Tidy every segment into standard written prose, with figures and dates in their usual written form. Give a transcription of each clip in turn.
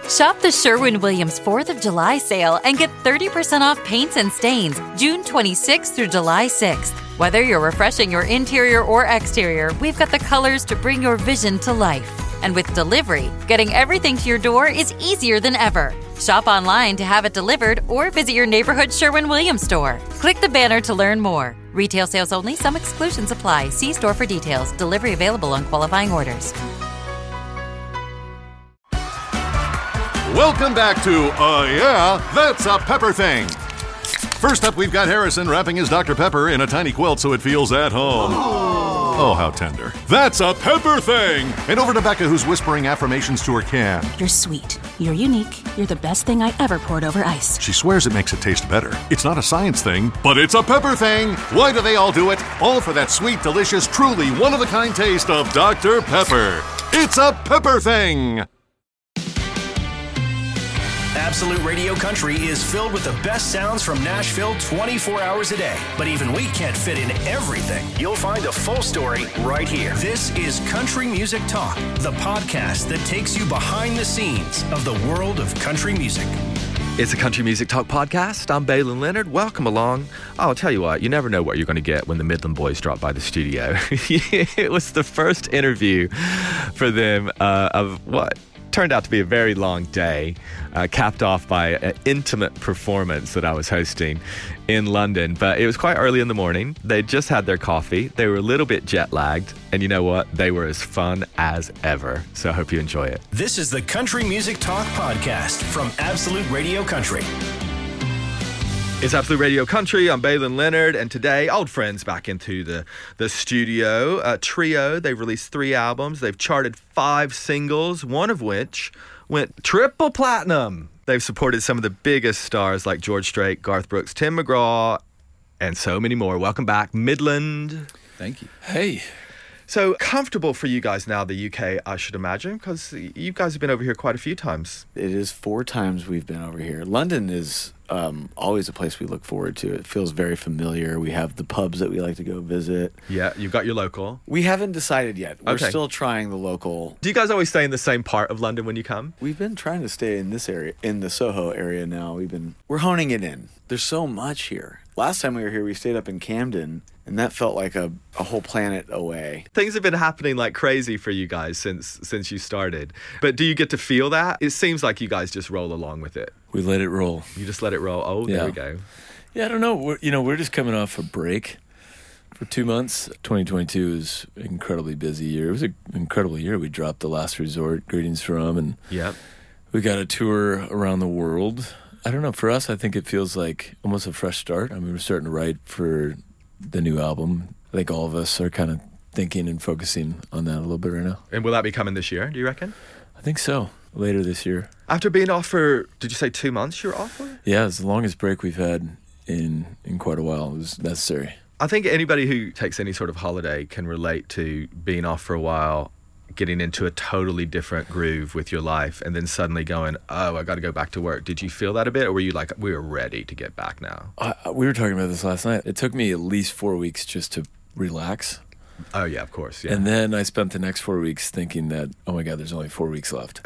Shop the Sherwin-Williams 4th of July sale and get 30% off paints and stains June 26th through July 6th. Whether you're refreshing your interior or exterior, we've got the colors to bring your vision to life. And with delivery, getting everything to your door is easier than ever. Shop online to have it delivered or visit your neighborhood Sherwin-Williams store. Click the banner to learn more. Retail sales only. Some exclusions apply. See store for details. Delivery available on qualifying orders. Welcome back to Yeah, That's a Pepper Thing. First up, we've got Harrison wrapping his Dr. Pepper in a tiny quilt so it feels at home. Oh, how tender. That's a Pepper Thing! And over to Becca, who's whispering affirmations to her can. You're sweet. You're unique. You're the best thing I ever poured over ice. She swears it makes it taste better. It's not a science thing, but it's a pepper thing. Why do they all do it? All for that sweet, delicious, truly one-of-a-kind taste of Dr. Pepper. It's a Pepper Thing! Absolute Radio Country is filled with the best sounds from Nashville 24 hours a day. But even we can't fit in everything. You'll find a full story right here. This is Country Music Talk, the podcast that takes you behind the scenes of the world of country music. It's a Country Music Talk podcast. I'm Balin Leonard. Welcome along. I'll tell you what, you never know what you're going to get when the Midland Boys drop by the studio. It was the first interview for them of what turned out to be a very long day, capped off by an intimate performance that I was hosting in London. But it was quite early in the morning. They just had their coffee. They were a little bit jet lagged. And you know what? They were as fun as ever. So I hope you enjoy it. This is the Country Music Talk podcast from Absolute Radio Country. It's Absolute Radio Country. I'm Balin Leonard, and today, old friends back into the studio. Trio, they've released 3 albums. They've charted 5 singles, one of which went triple platinum. They've supported some of the biggest stars like George Strait, Garth Brooks, Tim McGraw, and so many more. Welcome back, Midland. Thank you. Hey. So comfortable for you guys now, the UK, I should imagine, because you guys have been over here quite a few times. It is 4 times we've been over here. London is always a place we look forward to. It feels very familiar. We have the pubs that we like to go visit. Yeah, you've got your local. We haven't decided yet. We're Okay. still trying the local. Do you guys always stay in the same part of London when you come? We've been trying to stay in this area, in the Soho area now. We're honing it in. There's so much here. Last time we were here, we stayed up in Camden, and that felt like a whole planet away. Things have been happening like crazy for you guys since you started. But do you get to feel that? It seems like you guys just roll along with it. We let it roll. You just let it roll. Oh, Yeah. there we go. Yeah, I don't know. We're just coming off a break for 2 months. 2022 is an incredibly busy year. It was an incredible year. We dropped The Last Resort, Greetings From, and Yep. we got a tour around the world. I don't know. For us, I think it feels like almost a fresh start. I mean, we're starting to write for the new album. I think all of us are kind of thinking and focusing on that a little bit right now. And will that be coming this year, do you reckon? I think so. Later this year. After being off for, did you say 2 months you're off for? Yeah, it's the longest break we've had in quite a while. It was necessary. I think anybody who takes any sort of holiday can relate to being off for a while, getting into a totally different groove with your life, and then suddenly going, oh, I got to go back to work. Did you feel that a bit, or were you like, we're ready to get back now? We were talking about this last night. It took me at least 4 weeks just to relax. Oh, yeah, of course. Yeah. And then I spent the next 4 weeks thinking that, oh my God, there's only 4 weeks left.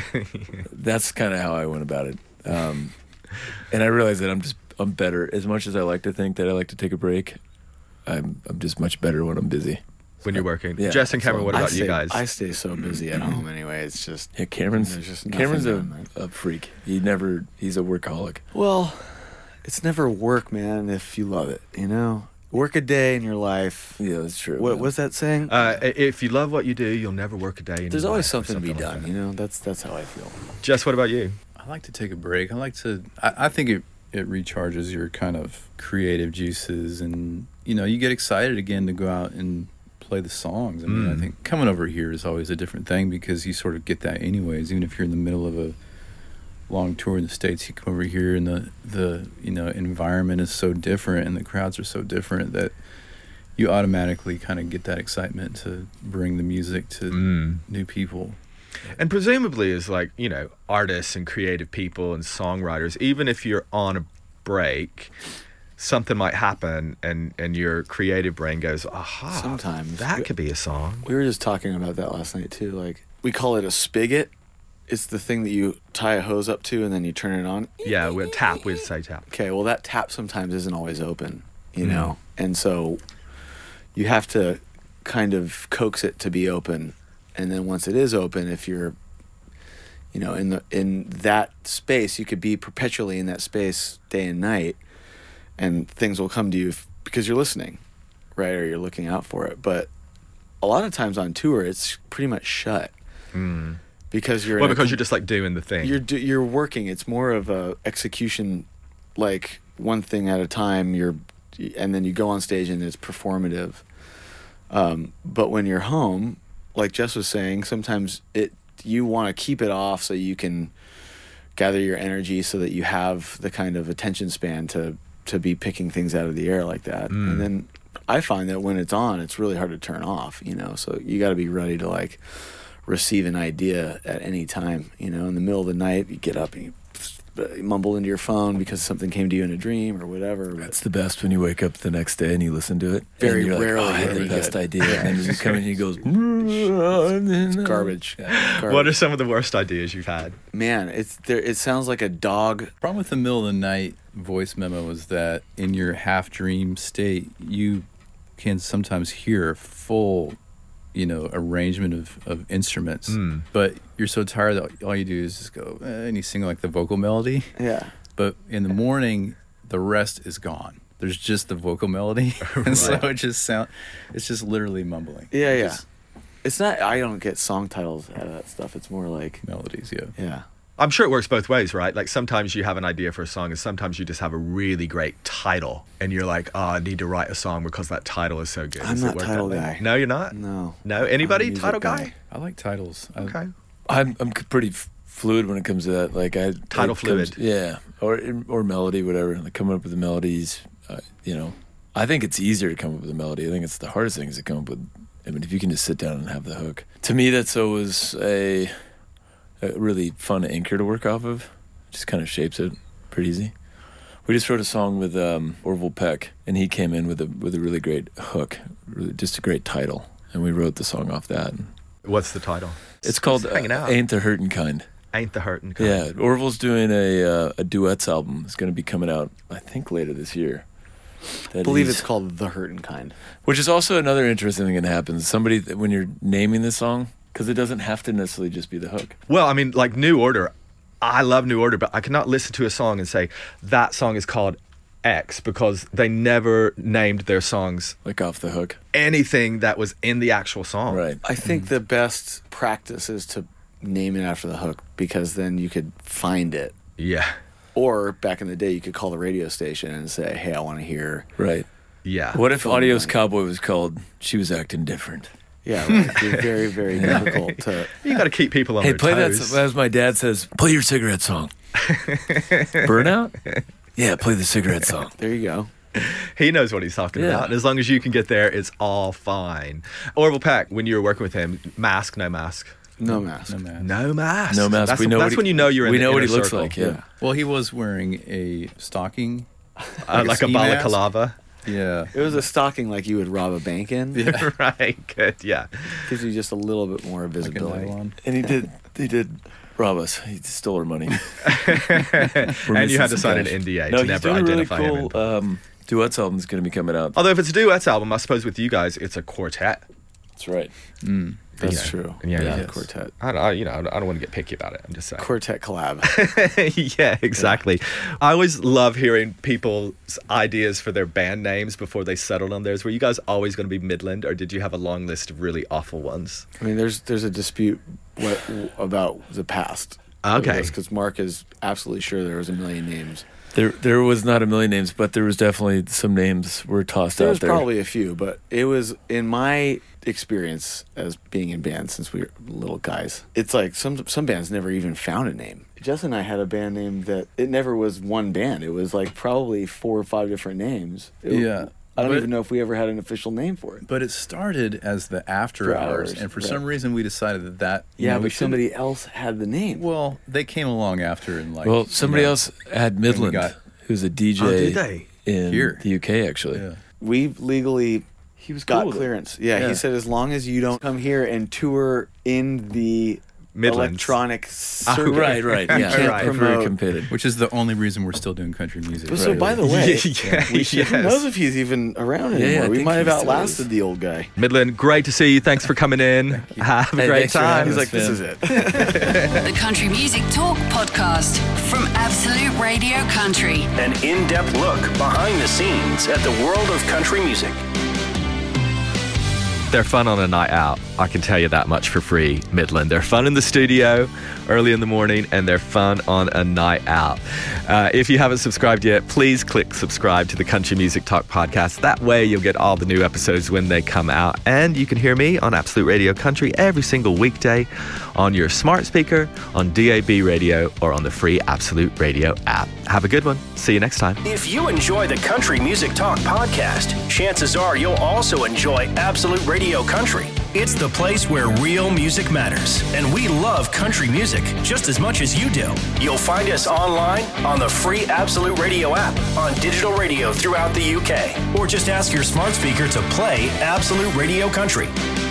That's kind of how I went about it. And I realized that I'm better. As much as I like to think that I like to take a break, I'm just much better when I'm busy. When you're working. Yeah, Jess and Cameron, what about you guys? I stay so busy at home anyway. It's just... Yeah, Cameron's there's just Cameron's nothing a freak. He's a workaholic. Well, it's never work, man, if you love it, you know? Work a day in your life. Yeah, that's true. What was that saying? If you love what you do, you'll never work a day in There's your always life or something to be like done, that. you know? That's how I feel. Jess, what about you? I like to take a break. I think it recharges your kind of creative juices, and, you get excited again to go out and play the songs. I mean, I think coming over here is always a different thing because you sort of get that anyways. Even if you're in the middle of a long tour in the States, you come over here and the environment is so different and the crowds are so different that you automatically kind of get that excitement to bring the music to new people. And presumably as like, artists and creative people and songwriters, even if you're on a break, something might happen and your creative brain goes, aha, Sometimes. that could be a song. We were just talking about that last night, too. Like, we call it a spigot. it's the thing that you tie a hose up to and then you turn it on. Yeah, we'd say tap. Okay, well, that tap sometimes isn't always open, you know? And so you have to kind of coax it to be open. And then once it is open, if you're, you know, in that space, you could be perpetually in that space day and night, and things will come to you because you're listening, right? Or you're looking out for it. But a lot of times on tour, it's pretty much shut. Because you're because you're just like doing the thing. You're working. It's more of a execution, like one thing at a time. And then you go on stage and it's performative. But when you're home, like Jess was saying, sometimes you want to keep it off so you can gather your energy, so that you have the kind of attention span to be picking things out of the air like that. And then I find that when it's on, it's really hard to turn off. You know, so you got to be ready to like receive an idea at any time. You know, in the middle of the night, you get up and you mumble into your phone because something came to you in a dream or whatever. That's the best, when you wake up the next day and you listen to it. Very and rarely. Like, I had the best idea. And you come in and he goes, it's garbage. Garbage. What are some of the worst ideas you've had? Man, it sounds like a dog. Problem with the middle of the night voice memo is that in your half dream state, you can sometimes hear full, you know, arrangement of instruments, but you're so tired that all you do is just go and you sing like the vocal melody. Yeah. But in the morning, the rest is gone. There's just the vocal melody, and so it's just literally mumbling. Yeah. It's not. I don't get song titles out of that stuff. It's more like melodies. Yeah. I'm sure it works both ways, right? Like sometimes you have an idea for a song and sometimes you just have a really great title and you're like, oh, I need to write a song because that title is so good. I'm not title guy. No, you're not? No. No? Anybody? Title guy? I like titles. Okay. I'm pretty fluid when it comes to that. Like title fluid. Yeah. Or melody, whatever. Like coming up with the melodies, you know. I think it's easier to come up with a melody. I think it's the hardest thing is to come up with, I mean, if you can just sit down and have the hook. To me, that's always a really fun anchor to work off of. Just kind of shapes it pretty easy. We just wrote a song with Orville Peck, and he came in with a really great hook, really just a great title, and we wrote the song off that. What's the title? It's called Ain't the Hurtin' Kind. Ain't the Hurtin' Kind. Yeah, Orville's doing a duets album. It's going to be coming out, I think, later this year. I believe it's called The Hurtin' Kind. Which is also another interesting thing that happens. Somebody, when you're naming the song, because it doesn't have to necessarily just be the hook. Well, I mean, like New Order, I love New Order, but I cannot listen to a song and say, that song is called X, because they never named their songs like off the hook. Anything that was in the actual song. Right. I think the best practice is to name it after the hook, because then you could find it. Yeah. Or back in the day, you could call the radio station and say, hey, I want to hear. Right. Yeah. What if Adios Cowboy was called She Was Acting Different? Yeah, right. It's very, very difficult to... You got to keep people on hey, their play toes. that, as my dad says, play your cigarette song. Burnout? Yeah, play the cigarette song. There you go. He knows what he's talking about. And as long as you can get there, it's all fine. Orville Peck, when you were working with him, mask, no mask? No mask. No mask. No mask. That's when you know you're in the We know what he looks circle. like, yeah. Well, he was wearing a stocking. Like a ski mask. balaclava. Yeah. It was a stocking like you would rob a bank in. Yeah. Right, good, yeah. Gives you just a little bit more Like a visibility. nylon. And he did rob us. He stole our money. And you had to sign an NDA to never identify him. Really cool duets album is going to be coming out. Although if it's a duets album, I suppose with you guys, it's a quartet. That's right. That's true. Yeah, quartet. I don't want to get picky about it. I'm just saying. Quartet collab. Yeah, exactly. I always love hearing people's ideas for their band names before they settled on theirs. Were you guys always going to be Midland, or did you have a long list of really awful ones? I mean, there's a dispute about the past. Okay. Because Mark is absolutely sure there was a million names. There was not a million names, but there was definitely some names were tossed out there. There was probably a few, but it was, in my experience as being in bands since we were little guys, it's like some bands never even found a name. Jess and I had a band name that it never was one band. It was like probably 4 or 5 different names. I don't even know if we ever had an official name for it. But it started as the After Hours, and for some reason we decided that but somebody else had the name. Well, they came along after and like. Well, somebody else had Midland, who's a DJ in the UK actually. Yeah. We legally He was got cool with it. clearance. Yeah, he said as long as you don't come here and tour in the Midlands. electronic circuit. Right. You Yeah, can't right. Very promote. committed. Which is the only reason we're still doing country music. So by the way, who knows if he's even around anymore? I We think might have he still outlasted is. the old guy. Midland, great to see you. Thanks for coming in. Have a Hey, great thanks for time. having He's us, like, this man. is it. The Country Music Talk podcast from Absolute Radio Country. An in-depth look behind the scenes at the world of country music. They're fun on a night out. I can tell you that much for free, Midland. They're fun in the studio early in the morning, and they're fun on a night out. If you haven't subscribed yet, please click subscribe to the Country Music Talk podcast. That way you'll get all the new episodes when they come out. And you can hear me on Absolute Radio Country every single weekday on your smart speaker, on DAB radio, or on the free Absolute Radio app. Have a good one. See you next time. If you enjoy the Country Music Talk podcast, chances are you'll also enjoy Absolute Radio Country. It's the place where real music matters, and we love country music just as much as you do. You'll find us online on the free Absolute Radio app, on digital radio throughout the UK, or just ask your smart speaker to play Absolute Radio Country.